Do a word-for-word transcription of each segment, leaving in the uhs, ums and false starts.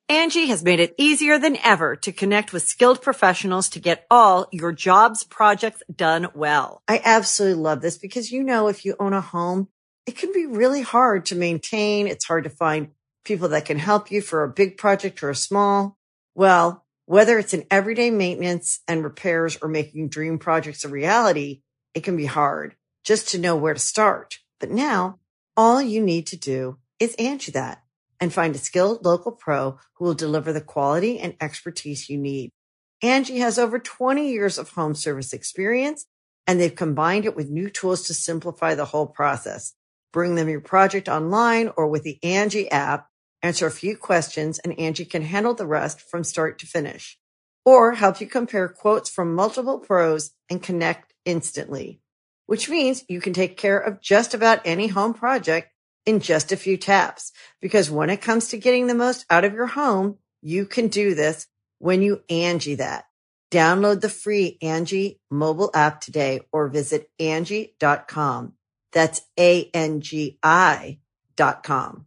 Angie has made it easier than ever to connect with skilled professionals to get all your jobs projects done well. I absolutely love this because, you know, if you own a home, it can be really hard to maintain. It's hard to find people that can help you for a big project or a small. Well, whether it's in everyday maintenance and repairs or making dream projects a reality, it can be hard just to know where to start. But now all you need to do is Angie that and find a skilled local pro who will deliver the quality and expertise you need. Angie has over twenty years of home service experience, and they've combined it with new tools to simplify the whole process. Bring them your project online or with the Angie app, answer a few questions, and Angie can handle the rest from start to finish. Or help you compare quotes from multiple pros and connect instantly, which means you can take care of just about any home project in just a few taps. Because when it comes to getting the most out of your home, you can do this when you Angie that. Download the free Angie mobile app today or visit Angie dot com. That's A N G I dot com.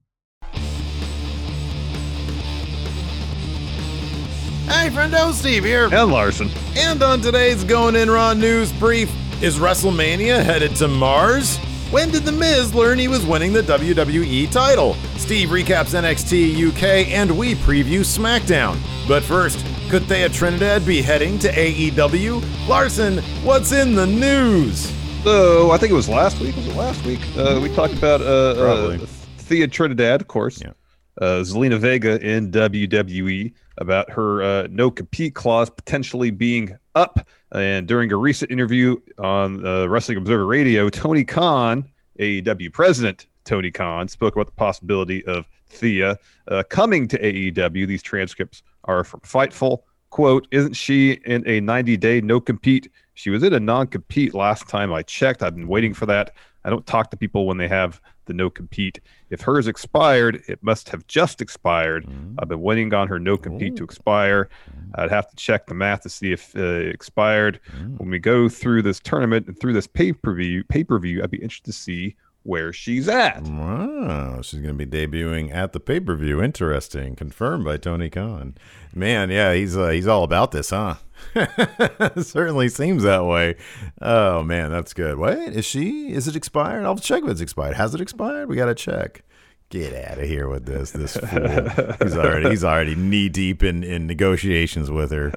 Hey, friendo, Steve here. And Larson. And on today's Going In Raw news brief, is WrestleMania headed to Mars? When did The Miz learn he was winning the W W E title? Steve recaps N X T U K and we preview SmackDown. But first, could Thea Trinidad be heading to A E W? Larson, what's in the news? So, I think it was last week. Was it last week? Uh, we talked about uh, uh, Thea Trinidad, of course. Yeah. Uh, Zelina Vega in W W E, about her uh, no-compete clause potentially being up. And during a recent interview on uh, Wrestling Observer Radio, Tony Khan, A E W president Tony Khan, spoke about the possibility of Thea uh, coming to A E W. These transcripts are from Fightful. Quote, isn't she in a ninety-day no-compete? She was in a non-compete last time I checked. I've been waiting for that. I don't talk to people when they have the no-compete. If hers expired, it must have just expired. Mm-hmm. I've been waiting on her no-compete Ooh. to expire. I'd have to check the math to see if uh, it expired. Mm-hmm. When we go through this tournament and through this pay-per-view, pay-per-view, I'd be interested to see where she's at. Wow, she's going to be debuting at the pay-per-view. Interesting. Confirmed by Tony Khan. Man, yeah, he's uh, he's all about this, huh? Certainly seems that way. Oh, man, that's good. Wait, is she? Is it expired? I'll check if it's expired. Has it expired? We got to check. Get out of here with this, this fool. He's already he's already knee deep in, in negotiations with her.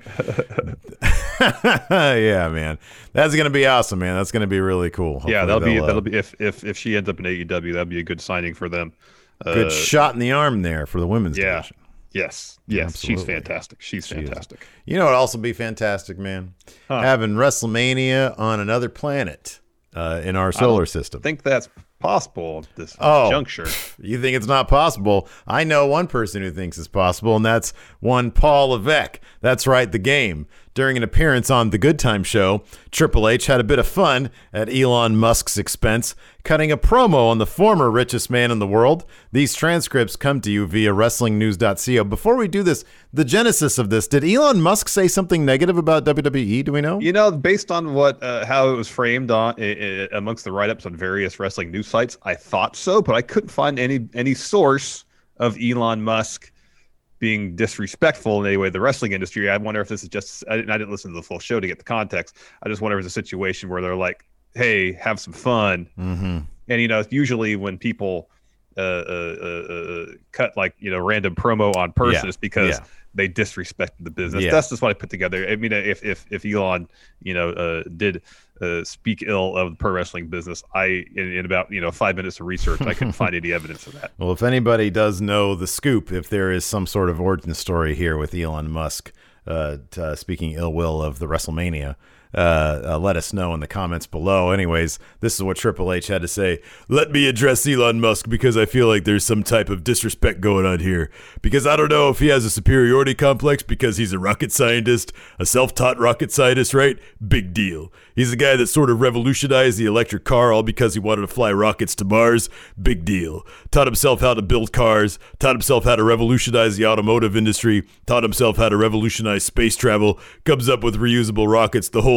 Yeah, man, that's gonna be awesome, man. That's gonna be really cool. Hopefully yeah, that'll be uh, that'll be if if if she ends up in A E W, that'll be a good signing for them. Good uh, shot in the arm there for the women's yeah. division. Yes, yes, Absolutely. she's fantastic. She's She fantastic. Is. You know, it'd also be fantastic, man. Huh. Having WrestleMania on another planet uh, in our solar system. I think that's possible at this oh, juncture. You think it's not possible? I know one person who thinks it's possible, and that's one Paul Levesque. That's right, the game. During an appearance on The Good Time Show, Triple H had a bit of fun at Elon Musk's expense, cutting a promo on the former richest man in the world. These transcripts come to you via wrestling news dot co. Before we do this, the genesis of this, did Elon Musk say something negative about W W E? Do we know? You know, based on what uh, how it was framed on uh, amongst the write-ups on various wrestling news sites, I thought so, but I couldn't find any any source of Elon Musk being disrespectful in any way to the wrestling industry. I wonder if this is just, I didn't, I didn't listen to the full show to get the context. I just wonder if it's a situation where they're like, hey, have some fun. Mm-hmm. And, you know, usually when people uh, uh, uh, cut like, you know, random promo on purpose yeah. because yeah. they disrespected the business. Yeah. That's just what I put together. I mean, if if, if Elon, you know, uh, did uh, speak ill of the pro wrestling business, I in, in about you know five minutes of research, I couldn't find any evidence of that. Well, if anybody does know the scoop, if there is some sort of origin story here with Elon Musk uh, t- uh, speaking ill will of the WrestleMania, Uh, uh, let us know in the comments below. Anyways, this is what Triple H had to say. Let me address Elon Musk because I feel like there's some type of disrespect going on here. Because I don't know if he has a superiority complex because he's a rocket scientist, a self-taught rocket scientist, right? Big deal. He's the guy that sort of revolutionized the electric car all because he wanted to fly rockets to Mars. Big deal. Taught himself how to build cars, taught himself how to revolutionize the automotive industry, taught himself how to revolutionize space travel, comes up with reusable rockets, the whole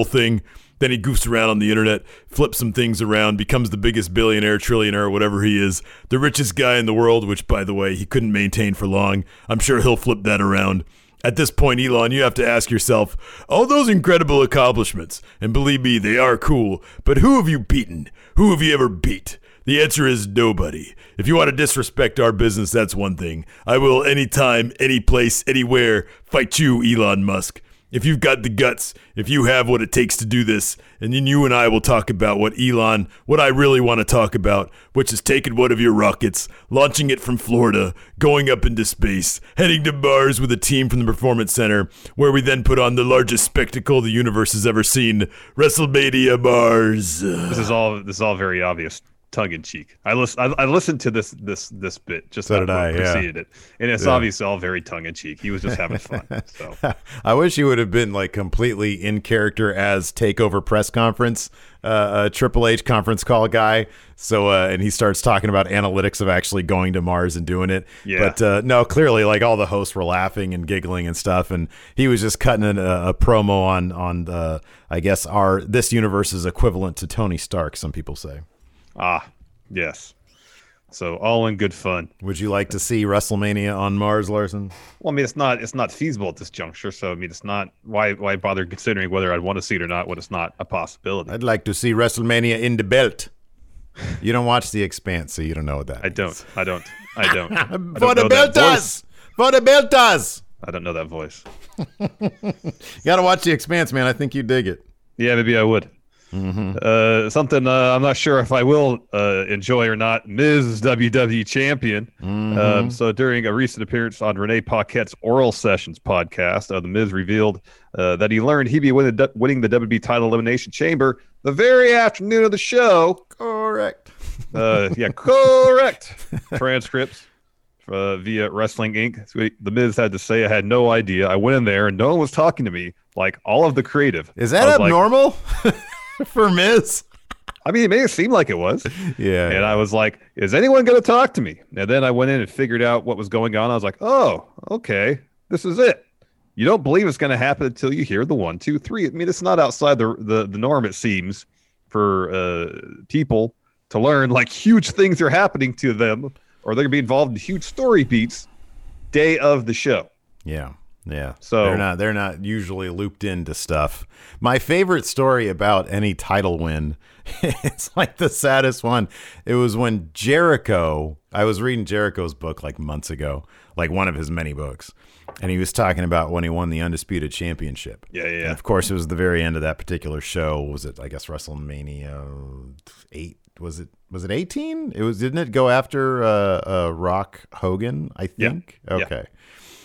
thing. Then he goofs around on the internet, flips some things around, becomes the biggest billionaire, trillionaire, whatever he is, the richest guy in the world, which, by the way, he couldn't maintain for long. I'm sure he'll flip that around. At this point, Elon, you have to ask yourself, all those incredible accomplishments, and believe me, they are cool, but who have you beaten? Who have you ever beat? The answer is nobody. If you want to disrespect our business, that's one thing. I will anytime, any place, anywhere fight you, Elon Musk. If you've got the guts, if you have what it takes to do this, and then you and I will talk about what Elon, what I really want to talk about, which is taking one of your rockets, launching it from Florida, going up into space, heading to Mars with a team from the Performance Center, where we then put on the largest spectacle the universe has ever seen, WrestleMania Mars. This is all this is all very obvious. Tongue in cheek. I listen. I, I listened to this this this bit just so did I, preceded yeah. it, and it's yeah. obviously all very tongue in cheek. He was just having fun. So I wish he would have been like completely in character as Takeover press conference, uh, a Triple H conference call guy. So uh, and he starts talking about analytics of actually going to Mars and doing it. Yeah. But uh, no, clearly like all the hosts were laughing and giggling and stuff, and he was just cutting a, a promo on on the, I guess our this universe's equivalent to Tony Stark. Some people say. Ah, yes. So all in good fun. Would you like to see WrestleMania on Mars, Larson? Well, I mean, it's not it's not feasible at this juncture. So I mean, it's not why why bother considering whether I'd want to see it or not when it's not a possibility. I'd like to see WrestleMania in the belt. You don't watch The Expanse, so you don't know what that I means. don't. I don't. I don't. I For don't the know that belters! voice. For the belters! I don't know that voice. You got to watch The Expanse, man. I think you dig it. Yeah, maybe I would. Mm-hmm. Uh, something uh, I'm not sure if I will uh, enjoy or not. Miz W W E champion. Mm-hmm. Um, so during a recent appearance on Renee Paquette's Oral Sessions podcast, uh, the Miz revealed uh, that he learned he'd be winning the, winning the W W E title Elimination Chamber the very afternoon of the show. Correct. Uh, yeah, correct. Transcripts uh, via Wrestling Incorporated. So the Miz had to say, I had no idea. I went in there and no one was talking to me. Like all of the creative. Is that abnormal? Like, for Miz? I mean, it may have seemed like it was. Yeah. And I was like, is anyone going to talk to me? And then I went in and figured out what was going on. I was like, oh, okay, this is it. You don't believe it's going to happen until you hear the one, two, three. I mean, it's not outside the the, the norm, it seems, for uh, people to learn like huge things are happening to them or they're going to be involved in huge story beats day of the show. Yeah. Yeah, so they're not they're not usually looped into stuff. My favorite story about any title win, it's like the saddest one. It was when Jericho, I was reading Jericho's book like months ago, like one of his many books, and he was talking about when he won the Undisputed Championship. Yeah, yeah. And of course, it was the very end of that particular show. Was it, I guess, WrestleMania eight? Was it was it eighteen? It was, didn't it go after uh, uh, Rock Hogan? I think. Yeah. Okay. Yeah.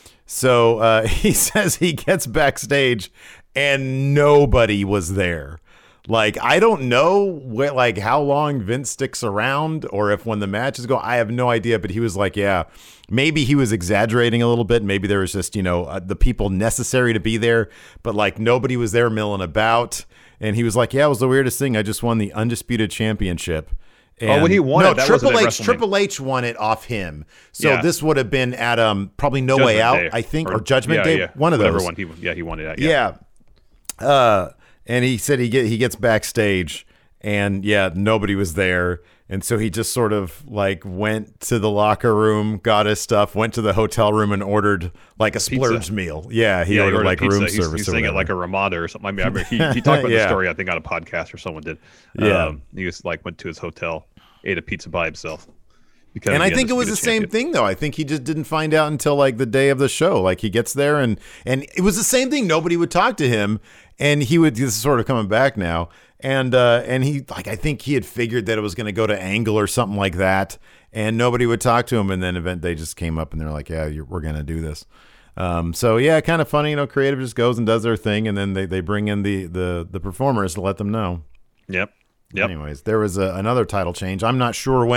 So uh, he says he gets backstage and nobody was there. Like, I don't know what, like how long Vince sticks around or if when the matches go, I have no idea. But he was like, yeah, maybe he was exaggerating a little bit. Maybe there was just, you know, uh, the people necessary to be there. But like nobody was there milling about. And he was like, yeah, it was the weirdest thing. I just won the Undisputed Championship. And oh, when he won no, it, that Triple wasn't at H. Triple H won it off him. So yeah. this would have been at um probably No Judgment Way Out, Day. I think, or, or Judgment yeah, Day. Yeah. One of Whatever those. One he, yeah, he won it at. Yeah. yeah. Uh, and he said he get he gets backstage, and yeah, nobody was there, and so he just sort of like went to the locker room, got his stuff, went to the hotel room, and ordered like a splurge pizza. meal. Yeah, he yeah, ordered, he ordered like pizza. room he's, service. He's or saying it whatever. like a Ramada or something. I mean, I mean he, he talked about yeah. the story. I think on a podcast or someone did. Yeah, um, he was like went to his hotel, ate a pizza by himself. Because and I think it was the same thing, though. I think he just didn't find out until like the day of the show. Like he gets there, and and it was the same thing. Nobody would talk to him, and he would. This is sort of coming back now, and uh, and he like I think he had figured that it was going to go to Angle or something like that, and nobody would talk to him. And then event they just came up and they're like, yeah, you're, we're going to do this. Um, so yeah, kind of funny, you know. Creative just goes and does their thing, and then they, they bring in the the the performers to let them know. Yep. Yep. Anyways, there was a, another title change. I'm not sure when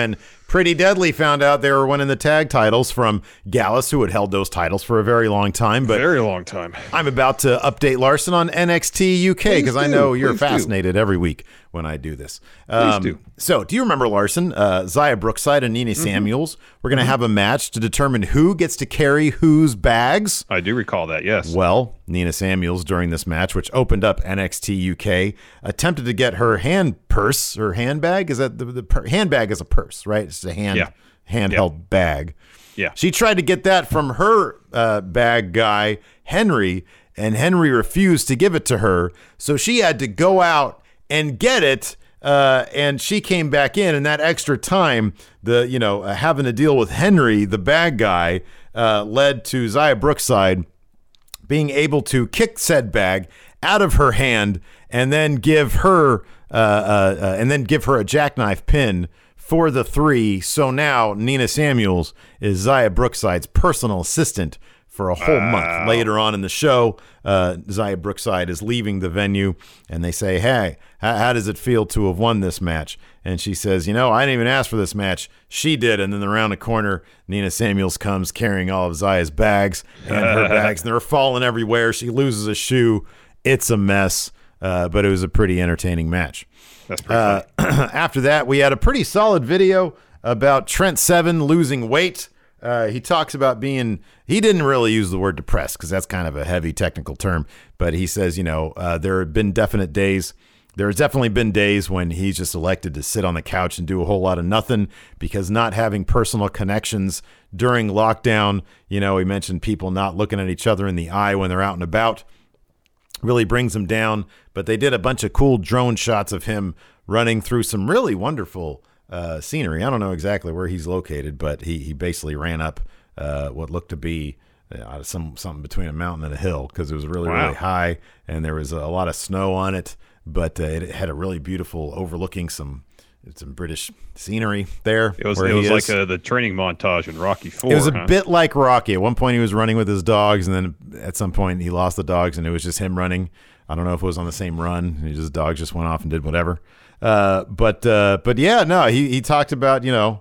Pretty Deadly found out they were winning the tag titles from Gallus, who had held those titles for a very long time. But very long time. I'm about to update Larson on N X T U K because I know you're Please fascinated do. every week when I do this. Um, Please do. So, do you remember, Larson, uh, Xia Brookside and Nina mm-hmm. Samuels? We're going to mm-hmm. have a match to determine who gets to carry whose bags. I do recall that, yes. Well, Nina Samuels, during this match, which opened up N X T U K, attempted to get her hand purse, her handbag. Is that the, the per- handbag is a purse, right? It's a hand yeah. handheld yeah. bag. Yeah. She tried to get that from her uh, bag guy, Henry, and Henry refused to give it to her. So she had to go out and get it. Uh, and she came back in, and that extra time, the you know uh, having to deal with Henry, the bad guy, uh, led to Xia Brookside being able to kick said bag out of her hand and then give her uh, uh, uh, and then give her a jackknife pin for the three. So now Nina Samuels is Xia Brookside's personal assistant for a whole wow. month. Later on in the show, uh, Xia Brookside is leaving the venue, and they say, hey, how, how does it feel to have won this match? And she says, you know, I didn't even ask for this match. She did. And then around the corner, Nina Samuels comes carrying all of Xia's bags and her bags, and they're falling everywhere. She loses a shoe. It's a mess, uh, but it was a pretty entertaining match. That's pretty uh, After that, we had a pretty solid video about Trent Seven losing weight. Uh, he talks about being, he didn't really use the word depressed because that's kind of a heavy technical term, but he says, you know, uh, there have been definite days, there's definitely been days when he's just elected to sit on the couch and do a whole lot of nothing because not having personal connections during lockdown, you know, he mentioned people not looking at each other in the eye when they're out and about, really brings him down. But they did a bunch of cool drone shots of him running through some really wonderful Uh, scenery. I don't know exactly where he's located, but he he basically ran up uh, what looked to be uh, some something between a mountain and a hill because it was really wow. really high and there was a lot of snow on it, but uh, it had a really beautiful overlooking some some British scenery there. It was it was like a, the training montage in Rocky Four. It was a huh? bit like Rocky. At one point he was running with his dogs, and then at some point he lost the dogs, and it was just him running. I don't know if it was on the same run. His dogs just went off and did whatever. Uh, but, uh, but yeah, no, he, he talked about, you know,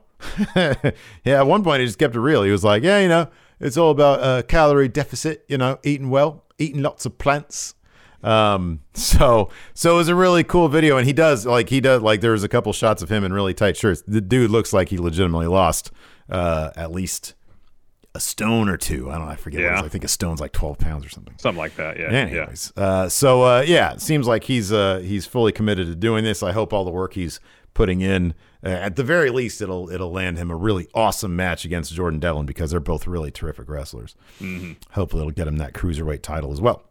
yeah, at one point he just kept it real. He was like, yeah, you know, it's all about, uh, calorie deficit, you know, eating well, eating lots of plants. Um, so, so it was a really cool video. And he does like, he does like, there's a couple shots of him in really tight shirts. The dude looks like he legitimately lost, uh, at least a stone or two. I don't know. I forget. Yeah. What it is. I think a stone's like twelve pounds or something. Something like that. Yeah. Anyways, yeah. Uh, so uh, yeah, it seems like he's uh, he's fully committed to doing this. I hope all the work he's putting in, uh, at the very least, it'll it'll land him a really awesome match against Jordan Devlin because they're both really terrific wrestlers. Mm-hmm. Hopefully, it'll get him that cruiserweight title as well.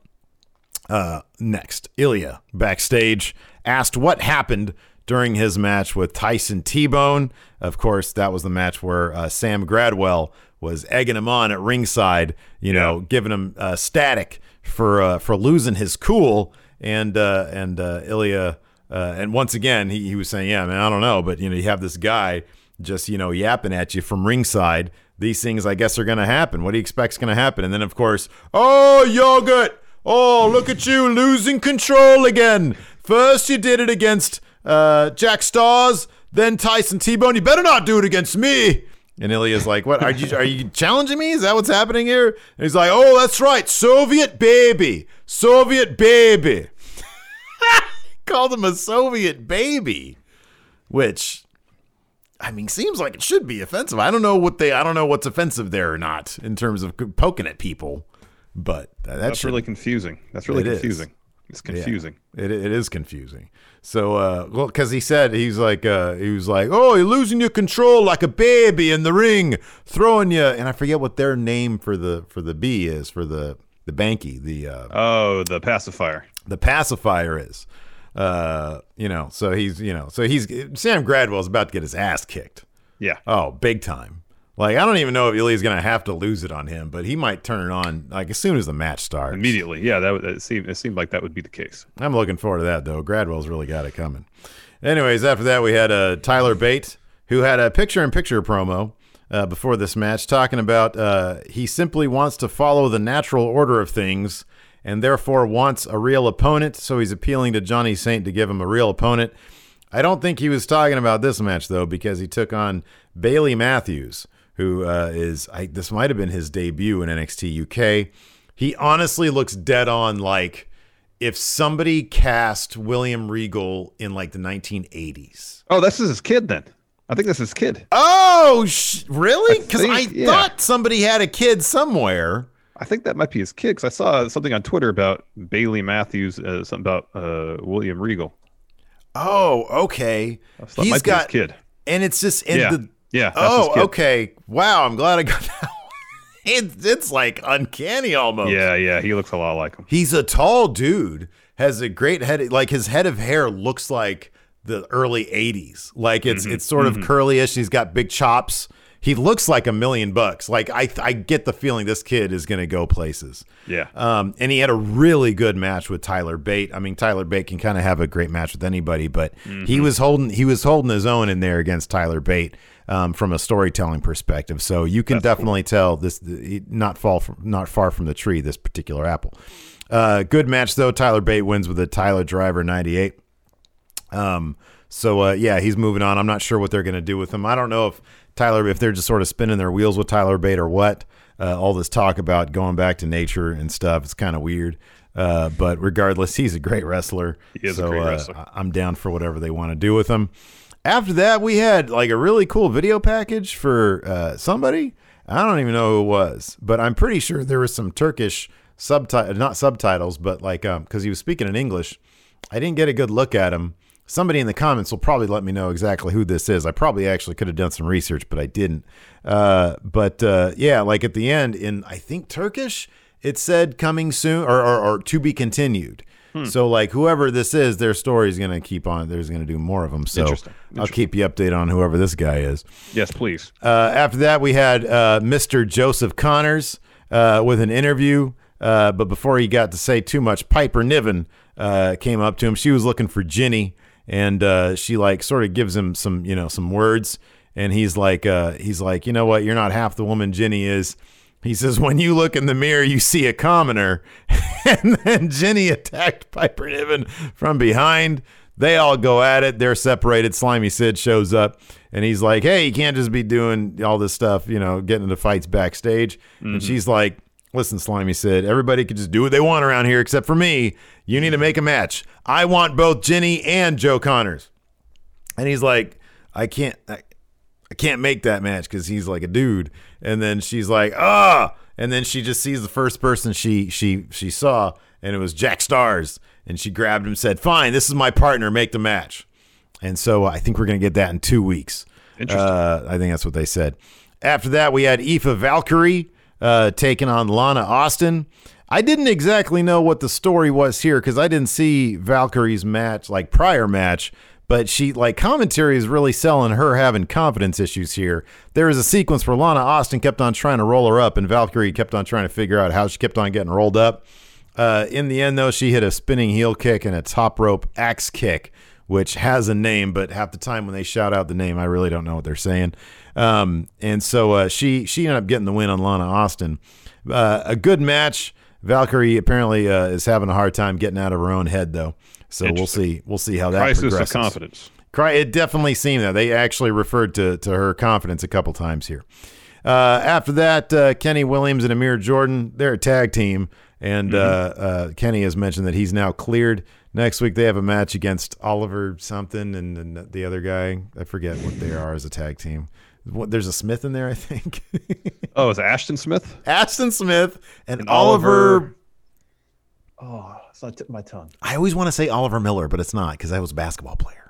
Uh, next, Ilya backstage asked what happened during his match with Tyson T-Bone. Of course, that was the match where uh, Sam Gradwell was egging him on at ringside, you yeah. know, giving him uh, static for uh, for losing his cool. And uh, and uh, Ilya, uh, and once again, he, he was saying, yeah, man, I don't know. But, you know, you have this guy just, you know, yapping at you from ringside. These things, I guess, are going to happen. What do you expect's going to happen? And then, of course, oh, yogurt. Oh, look at you losing control again. First, you did it against uh, Jack Stars, then Tyson T-Bone. You better not do it against me. And Ilya's like, what, are you are you challenging me? Is that what's happening here? And he's like, oh, that's right. Soviet baby. Soviet baby. Called him a Soviet baby, which, I mean, seems like it should be offensive. I don't know what they, I don't know what's offensive there or not in terms of poking at people, but that, that's should, really confusing. That's really it confusing. Is. It's confusing. Yeah, it it is confusing. So, uh, well, because he said he's like, uh, he was like, oh, you're losing your control like a baby in the ring, throwing you, and I forget what their name for the for the B is for the the Banky, the uh, oh, the pacifier, the pacifier is, uh, you know, so he's you know, so he's Sam Gradwell's about to get his ass kicked. Yeah. Oh, big time. Like, I don't even know if Ilya's going to have to lose it on him, but he might turn it on, like, as soon as the match starts. Immediately. Yeah, that, would, it, seemed, it seemed like that would be the case. I'm looking forward to that, though. Gradwell's really got it coming. Anyways, after that, we had uh, Tyler Bate, who had a picture-in-picture promo uh, before this match, talking about uh, he simply wants to follow the natural order of things and therefore wants a real opponent, so he's appealing to Johnny Saint to give him a real opponent. I don't think he was talking about this match, though, because he took on Bailey Matthews, who uh, is, I, this might have been his debut in N X T U K. He honestly looks dead on like if somebody cast William Regal in like the nineteen eighties. Oh, this is his kid then. I think this is his kid. Oh, sh- really? Because I, I, I yeah. thought somebody had a kid somewhere. I think that might be his kid because I saw something on Twitter about Bailey Matthews, uh, something about uh, William Regal. Oh, okay. So He's might got be his kid. And it's just in Yeah. the. Yeah. That's Oh, his kid. okay. Wow. I'm glad I got that. It's it's like uncanny almost. Yeah, yeah. He looks a lot like him. He's a tall dude. Has a great head. Like his head of hair looks like the early eighties. Like it's Mm-hmm. it's sort of Mhm. curly-ish. He's got big chops. He looks like a million bucks. Like I I get the feeling this kid is going to go places. Yeah. Um, and he had a really good match with Tyler Bate. I mean, Tyler Bate can kind of have a great match with anybody, but Mm-hmm. he was holding he was holding his own in there against Tyler Bate um, from a storytelling perspective. So you can That's definitely tell this he- not fall from not far from the tree. This particular apple. Uh, good match though. Tyler Bate wins with a Tyler Driver ninety-eight. Um, so uh, yeah, he's moving on. I'm not sure what they're going to do with him. I don't know if Tyler, if they're just sort of spinning their wheels with Tyler Bate or what. Uh, all this talk about going back to nature and stuff, it's kind of weird. Uh, but regardless, he's a great wrestler. He is so, a great uh, wrestler. I'm down for whatever they want to do with him. After that, we had like a really cool video package for uh, somebody. I don't even know who it was, but I'm pretty sure there was some Turkish subtitles, not subtitles, but like um, because he was speaking in English. I didn't get a good look at him. Somebody in the comments will probably let me know exactly who this is. I probably actually could have done some research, but I didn't. Uh, but uh, yeah, like at the end in, I think Turkish, it said coming soon or, or, or to be continued. Hmm. So like whoever this is, their story is going to keep on. There's going to do more of them. So Interesting. I'll Interesting. keep you updated on whoever this guy is. Yes, please. Uh, after that, we had uh, Mister Joseph Connors uh, with an interview. Uh, but before he got to say too much, Piper Niven uh, came up to him. She was looking for Ginny. And uh, she like sort of gives him some, you know, some words. And he's like, uh, he's like, you know what? You're not half the woman Ginny is. He says, when you look in the mirror, you see a commoner. And then Ginny attacked Piper Niven from behind. They all go at it. They're separated. Slimy Sid shows up. And he's like, hey, you can't just be doing all this stuff, you know, getting into fights backstage. Mm-hmm. And she's like, listen, Slimy Sid, everybody can just do what they want around here except for me. You need to make a match. I want both Ginny and Joe Connors. And he's like, I can't I, I can't make that match because he's like a dude. And then she's like, ah. And then she just sees the first person she she she saw, and it was Jack Stars. And she grabbed him and said, fine, this is my partner. Make the match. And so I think we're going to get that in two weeks. Interesting. Uh, I think that's what they said. After that, we had Aoife Valkyrie uh, taking on Lana Austin. I didn't exactly know what the story was here because I didn't see Valkyrie's match, like prior match, but she, like, commentary is really selling her having confidence issues here. There was a sequence where Lana Austin kept on trying to roll her up, and Valkyrie kept on trying to figure out how she kept on getting rolled up. Uh, in the end, though, she hit a spinning heel kick and a top rope axe kick, which has a name, but half the time when they shout out the name, I really don't know what they're saying. Um, and so uh, she she ended up getting the win on Lana Austin. Uh, a good match. Valkyrie apparently uh, is having a hard time getting out of her own head, though. So we'll see. We'll see how that Crisis progresses. of confidence. It definitely seemed that. They actually referred to, to her confidence a couple times here. Uh, after that, uh, Kenny Williams and Amir Jordan, they're a tag team. And mm-hmm. uh, uh, Kenny has mentioned that he's now cleared. Next week, they have a match against Oliver something and, and the other guy. I forget what they are as a tag team. What, there's a Smith in there, I think. Oh, is it Ashton Smith? Ashton Smith and, and Oliver. Oliver. Oh, it's on the tip of my tongue. I always want to say Oliver Miller, but it's not because I was a basketball player.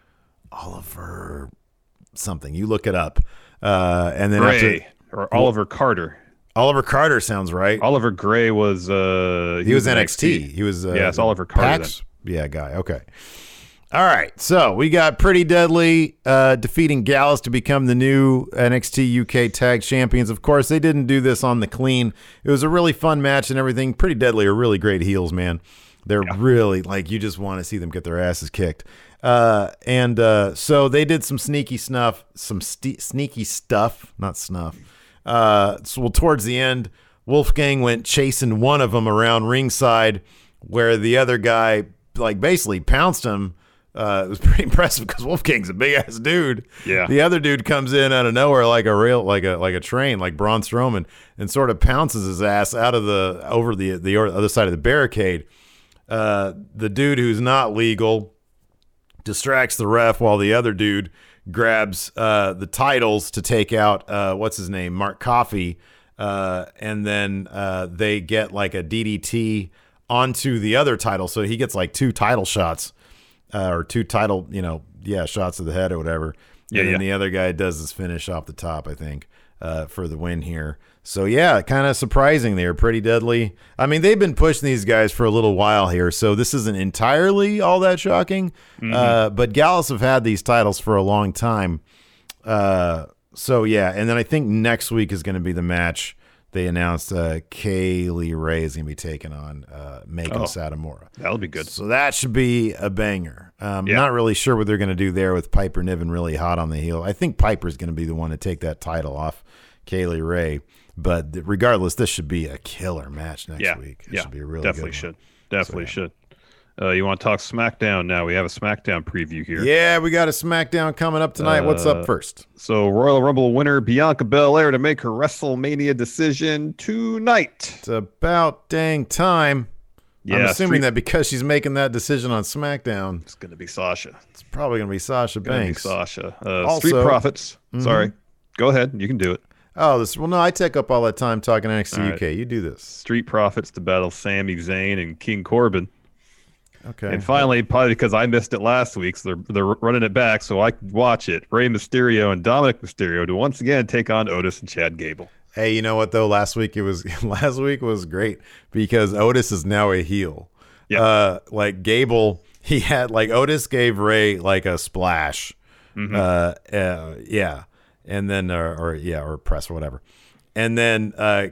Oliver something. You look it up. Uh, and then Gray after, or Oliver Carter. Oliver Carter sounds right. Oliver Gray was uh, he, he was, was N X T. N X T. He was uh, yeah, it's Oliver Carter. Yeah, guy. Okay. All right, so we got Pretty Deadly uh, defeating Gallus to become the new N X T U K Tag Champions. Of course, they didn't do this on the clean. It was a really fun match and everything. Pretty Deadly are really great heels, man. They're yeah. really, like, you just want to see them get their asses kicked. Uh, and uh, so they did some sneaky snuff, some st- sneaky stuff, not snuff. Uh, so well, towards the end, Wolfgang went chasing one of them around ringside where the other guy, like, basically pounced him. Uh, it was pretty impressive because Wolfgang's a big ass dude. Yeah. The other dude comes in out of nowhere like a real, like a like a train, like Braun Strowman, and sort of pounces his ass out of the over the the other side of the barricade. Uh, the dude who's not legal distracts the ref while the other dude grabs uh, the titles to take out uh, what's his name, Mark Coffey, uh, and then uh, they get like a D D T onto the other title, so he gets like two title shots. Uh, or two title, you know, yeah, shots to the head or whatever. Yeah, and then yeah. the other guy does his finish off the top, I think, uh, for the win here. So, yeah, kind of surprising. They're pretty deadly. I mean, they've been pushing these guys for a little while here, so this isn't entirely all that shocking. Mm-hmm. Uh, but Gallus have had these titles for a long time. Uh, so, yeah, and then I think next week is going to be the match. They announced uh, Kaylee Ray is going to be taking on uh, Megan Oh, Satomura. That'll be good. So that should be a banger. Um, Yeah. Not really sure what they're going to do there with Piper Niven really hot on the heel. I think Piper's going to be the one to take that title off Kaylee Ray. But th- regardless, this should be a killer match next Yeah, week. It yeah, should be a really definitely good should. one. Definitely So, yeah. should. Uh, you want to talk SmackDown now? We have a SmackDown preview here. Yeah, we got a SmackDown coming up tonight. What's Uh, up first? So Royal Rumble winner Bianca Belair to make her WrestleMania decision tonight. It's about dang time. Yeah, I'm assuming Street- that because she's making that decision on SmackDown, It's going to be Sasha. it's probably going to be Sasha Gonna be Banks. Sasha. Uh, Also- Street Profits. Mhm. Sorry. Go ahead. You can do it. Oh, this well, no, I take up all that time talking N X T All U K. You do this. Street Profits to battle Sami Zayn and King Corbin. Okay. And finally, probably because I missed it last week, so they're, they're running it back so I can watch it. Rey Mysterio and Dominic Mysterio to once again take on Otis and Chad Gable. Hey, you know what though? Last week it was last week was great because Otis is now a heel. Yeah. Uh, like Gable, he had like Otis gave Ray like a splash. Mhm. Uh, uh, yeah, and then or, or yeah, or press or whatever, and then uh,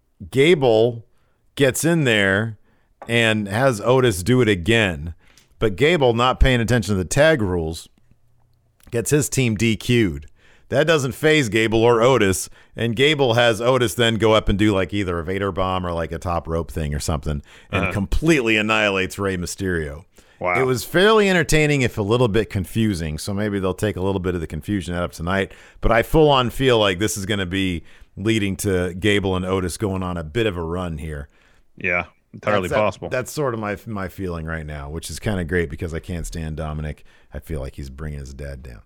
Gable gets in there and has Otis do it again, but Gable, not paying attention to the tag rules, gets his team D Q'd. That doesn't phase Gable or Otis, and Gable has Otis then go up and do like either a Vader bomb or like a top rope thing or something, and Uh-huh. completely annihilates Rey Mysterio. Wow. It was fairly entertaining, if a little bit confusing, so maybe they'll take a little bit of the confusion out of tonight, but I full on feel like this is going to be leading to Gable and Otis going on a bit of a run here. Yeah, entirely That's- that- possible. That's sort of my my feeling right now, which is kind of great because I can't stand Dominic. I feel like he's bringing his dad down.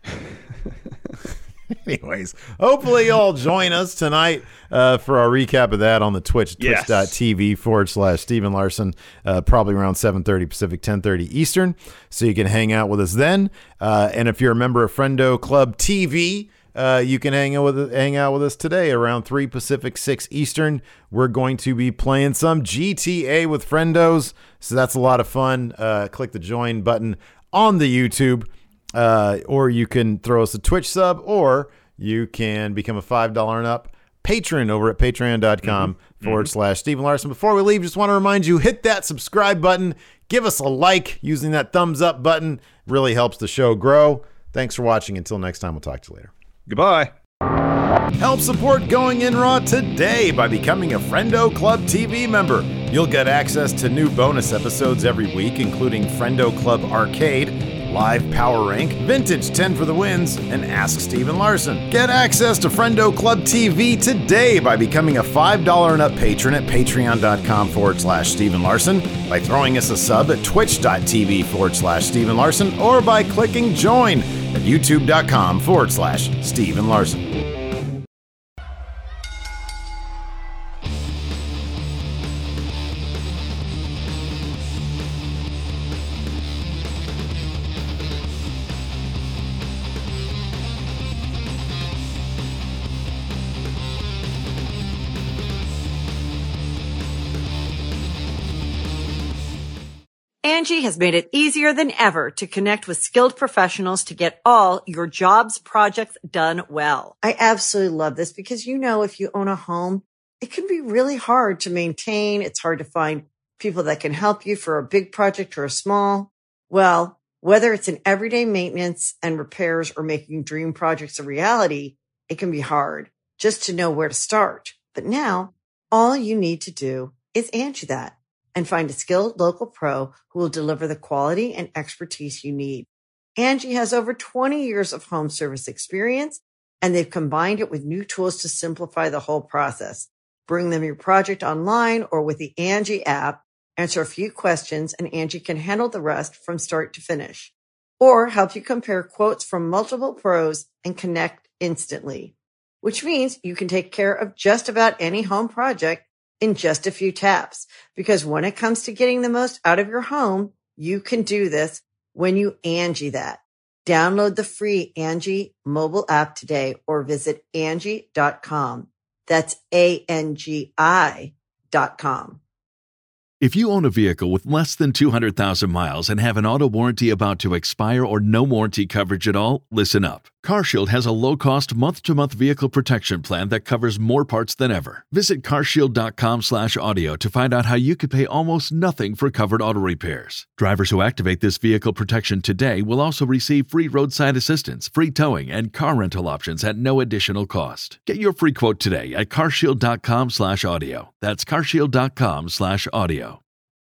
Anyways, hopefully you'll join us tonight uh, for our recap of that on the Twitch, Yes. twitch.tv forward slash Stephen Larson, uh, probably around seven thirty Pacific, ten thirty Eastern, so you can hang out with us then. Uh, and if you're a member of Friendo Club T V, uh, you can hang out with hang out with us today around three Pacific, six Eastern. We're going to be playing some G T A with Friendos, so that's a lot of fun. Uh, click the join button on the YouTube. Uh, or you can throw us a Twitch sub, or you can become a five dollars and up patron over at patreon.com Mm-hmm. forward slash Stephen Larson. Before we leave, just want to remind you, hit that subscribe button. Give us a like using that thumbs up button. Really helps the show grow. Thanks for watching. Until next time, we'll talk to you later. Goodbye. Help support Going In Raw today by becoming a Friendo Club T V member. You'll get access to new bonus episodes every week, including Friendo Club Arcade, Live Power Rank, Vintage ten for the Wins, and Ask Stephen Larson. Get access to Friendo Club T V today by becoming a five dollars and up patron at patreon.com forward slash Stephen Larson, by throwing us a sub at twitch.tv forward slash Stephen Larson, or by clicking join at youtube.com forward slash Stephen Larson. Angie has made it easier than ever to connect with skilled professionals to get all your jobs projects done well. I absolutely love this because, you know, if you own a home, it can be really hard to maintain. It's hard to find people that can help you for a big project or a small. Well, whether it's in everyday maintenance and repairs or making dream projects a reality, it can be hard just to know where to start. But now all you need to do is Angie that. and find a skilled local pro who will deliver the quality and expertise you need. Angie has over twenty years of home service experience, and they've combined it with new tools to simplify the whole process. Bring them your project online or with the Angie app, answer a few questions, and Angie can handle the rest from start to finish. Or help you compare quotes from multiple pros and connect instantly, which means you can take care of just about any home project in just a few taps. Because when it comes to getting the most out of your home, you can do this when you Angie that. Download the free Angie mobile app today or visit Angie dot com. That's A N G I dot com. If you own a vehicle with less than two hundred thousand miles and have an auto warranty about to expire or no warranty coverage at all, listen up. CarShield has a low-cost month-to-month vehicle protection plan that covers more parts than ever. Visit carshield.com slash audio to find out how you could pay almost nothing for covered auto repairs. Drivers who activate this vehicle protection today will also receive free roadside assistance, free towing, and car rental options at no additional cost. Get your free quote today at carshield.com slash audio. That's carshield.com slash audio.